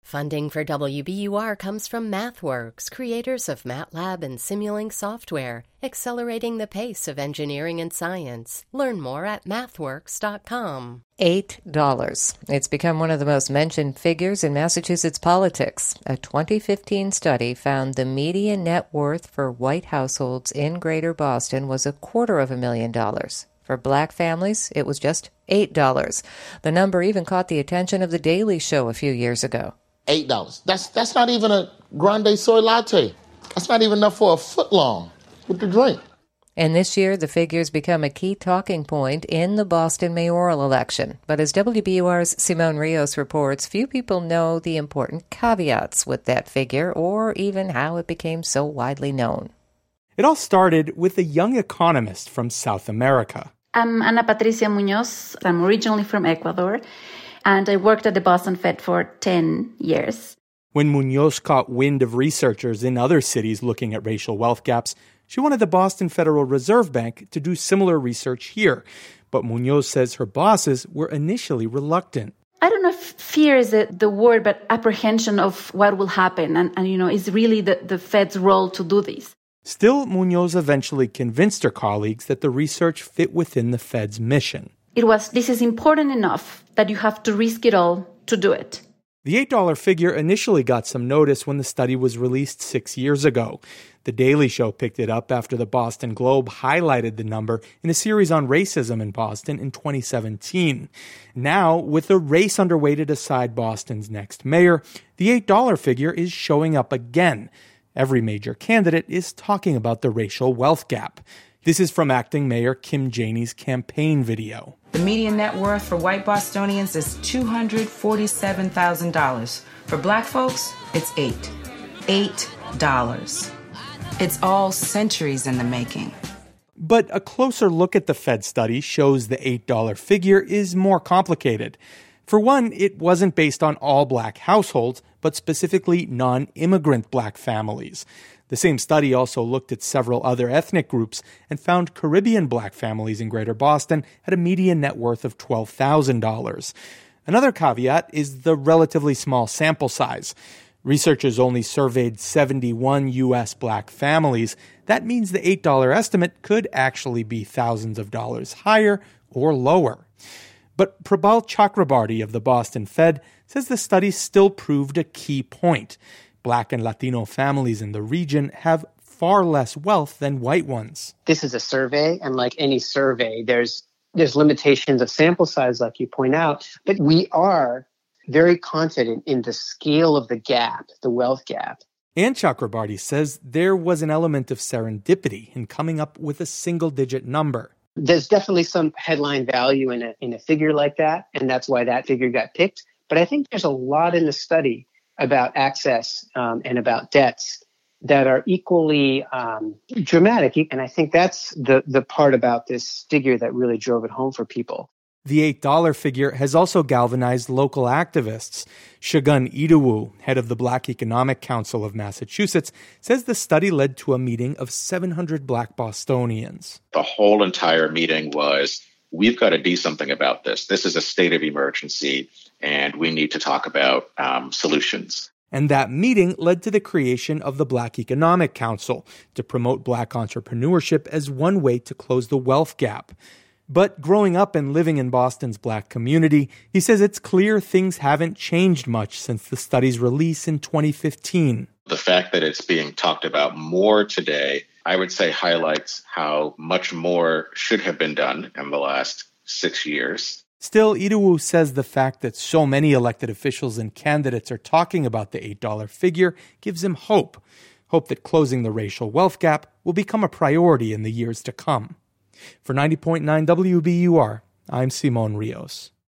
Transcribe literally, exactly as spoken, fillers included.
Funding for W B U R comes from MathWorks, creators of MATLAB and Simulink software, accelerating the pace of engineering and science. Learn more at mathworks dot com. Eight dollars. It's become one of the most mentioned figures in Massachusetts politics. A twenty fifteen study found the median net worth for white households in Greater Boston was a quarter of a million dollars. For black families, it was just eight dollars. The number even caught the attention of The Daily Show a few years ago. Eight dollars. That's that's not even a grande soy latte. That's not even enough for a foot long with the drink. And this year, the figures become a key talking point in the Boston mayoral election. But as W B U R's Simone Rios reports, few people know the important caveats with that figure or even how it became so widely known. It all started with a young economist from South America. I'm Ana Patricia Muñoz. I'm originally from Ecuador, and I worked at the Boston Fed for ten years. When Muñoz caught wind of researchers in other cities looking at racial wealth gaps, she wanted the Boston Federal Reserve Bank to do similar research here. But Muñoz says her bosses were initially reluctant. I don't know if fear is the, the word, but apprehension of what will happen. And, and you know, is really the, the Fed's role to do this. Still, Muñoz eventually convinced her colleagues that the research fit within the Fed's mission. It was, this is important enough that you have to risk it all to do it. The eight dollar figure initially got some notice when the study was released six years ago. The Daily Show picked it up after the Boston Globe highlighted the number in a series on racism in Boston in twenty seventeen. Now, with a race underway to decide Boston's next mayor, the eight dollar figure is showing up again. Every major candidate is talking about the racial wealth gap. This is from acting Mayor Kim Janey's campaign video. The median net worth for white Bostonians is two hundred forty-seven thousand dollars. For black folks, it's eight. Eight dollars. It's all centuries in the making. But a closer look at the Fed study shows the eight dollar figure is more complicated. For one, it wasn't based on all black households, but specifically non-immigrant black families. The same study also looked at several other ethnic groups and found Caribbean black families in Greater Boston had a median net worth of twelve thousand dollars. Another caveat is the relatively small sample size. Researchers only surveyed seventy-one U S black families. That means the eight dollar estimate could actually be thousands of dollars higher or lower. But Prabal Chakrabarty of the Boston Fed says the study still proved a key point. Black and Latino families in the region have far less wealth than white ones. This is a survey, and like any survey, there's there's limitations of sample size, like you point out. But we are very confident in the scale of the gap, the wealth gap. And Chakrabarty says there was an element of serendipity in coming up with a single-digit number. There's definitely some headline value in a, in a figure like that, and that's why that figure got picked. But I think there's a lot in the study about access um, and about debts that are equally um, dramatic. And I think that's the, the part about this figure that really drove it home for people. The eight dollar figure has also galvanized local activists. Shagun Idowu, head of the Black Economic Council of Massachusetts, says the study led to a meeting of seven hundred black Bostonians. The whole entire meeting was, we've got to do something about this. This is a state of emergency, and we need to talk about um, solutions. And that meeting led to the creation of the Black Economic Council to promote black entrepreneurship as one way to close the wealth gap. But growing up and living in Boston's black community, he says it's clear things haven't changed much since the study's release in twenty fifteen. The fact that it's being talked about more today, I would say, highlights how much more should have been done in the last six years. Still, Idowu says the fact that so many elected officials and candidates are talking about the eight dollar figure gives him hope. Hope that closing the racial wealth gap will become a priority in the years to come. For ninety point nine W B U R, I'm Simone Rios.